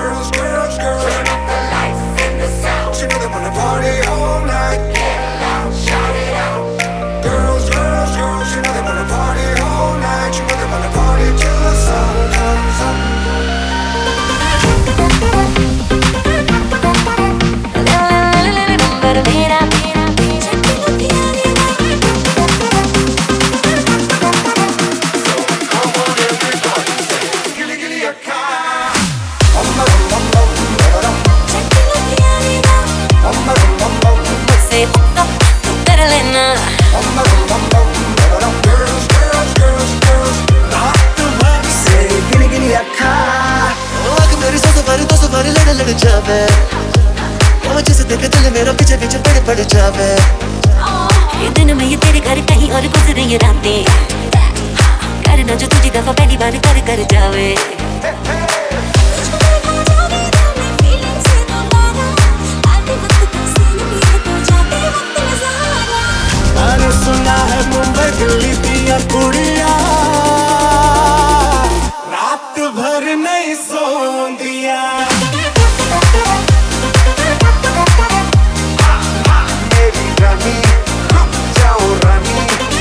girls. Turn up the lights and the sound. You know they wanna party all night. Get loud, shout it out. Girls, you know they wanna party all night. You know they wanna party till the sun comes up. लड़ जावे जिसे देखे दिल मेरा पीछे पीछे पड़ जावे। ये दिन में ये तेरे घर कहीं और गुजरे ये रातें, करना जो तुझे दफा पहली बार कर जावे। अरे सुना है मुंबई दिल्ली दिया कुड़िया रात भर नहीं सोंदिया। मेरी रानी रुक जाओ रानी।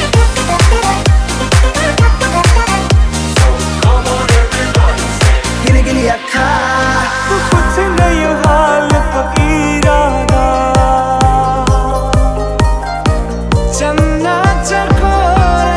गिली गिली अखा कुछ नहीं हाल फकीरा दा चन्ना चकोरे।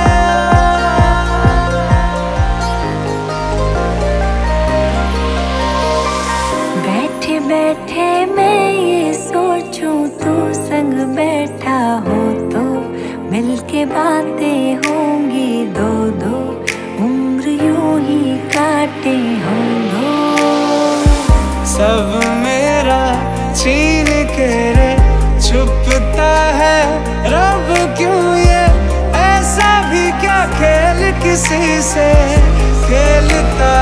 बैठे बैठे मैं ये सोचूं तू संग बैठा हो तो मिलके बातें होंगी दो दो, उम्र यूं ही काटे हम दो। सब मेरा छीन के रे छुपता है रब क्यों ये ऐसा भी क्या खेल किसी से खेलता